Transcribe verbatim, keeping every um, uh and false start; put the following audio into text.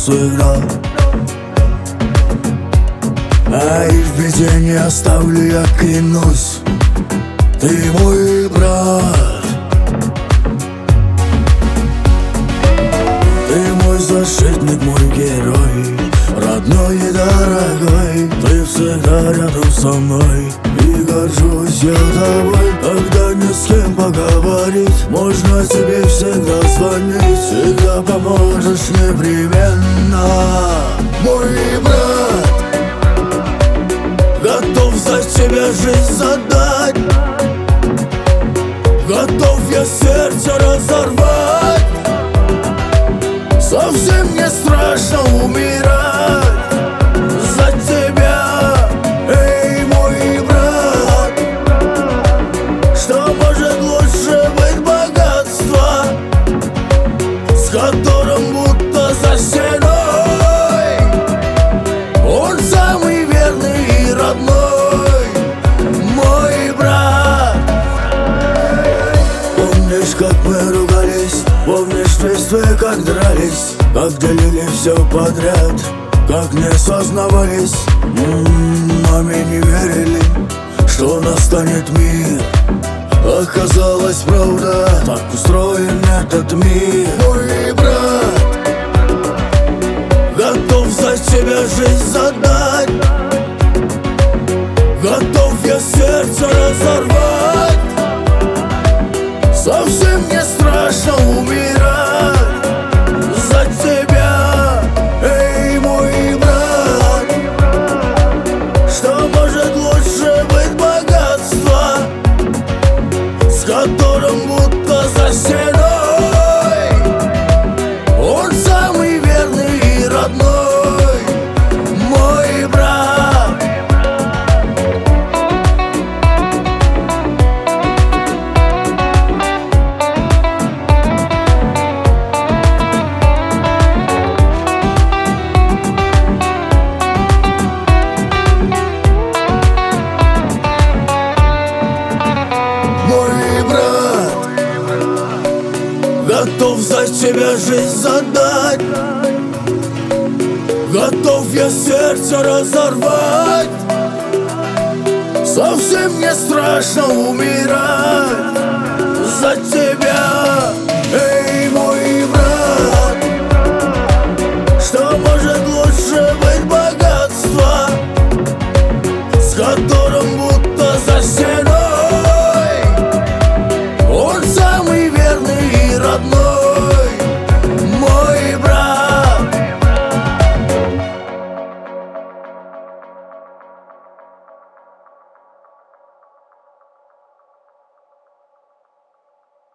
навсегда. А и в беде не оставлю, я клянусь. Ты мой брат, ты мой защитник, мой герой, родной и дорогой. Ты всегда рядом со мной, и горжусь я тобой. Когда не с кем поговорить, можно тебе всегда звонить. Всегда поможешь непременно. Мой брат, готов за тебя жизнь задать, готов я сердце разорвать. Совсем не страшно умирать за тебя, эй, мой брат. Что может лучше быть богатства, с которым будто за стеной он самый верный и родной, мой брат. Помнишь, как мы ругались? Помнишь чувства, как дрались, как делили все подряд, как не сознавались, м-м, маме не верили, что настанет мир. Оказалось, правда, так устроен этот мир. Мой брат, готов за тебя жизнь задать, готов я сердце разорвать. Совсем не страшно умирать за тебя, эй, мой брат. Что может лучше быть богатства, с которым будто за стеной он самый верный и родной, мой брат. Готов за тебя жизнь задать, готов я сердце разорвать. Совсем не страшно умирать за тебя.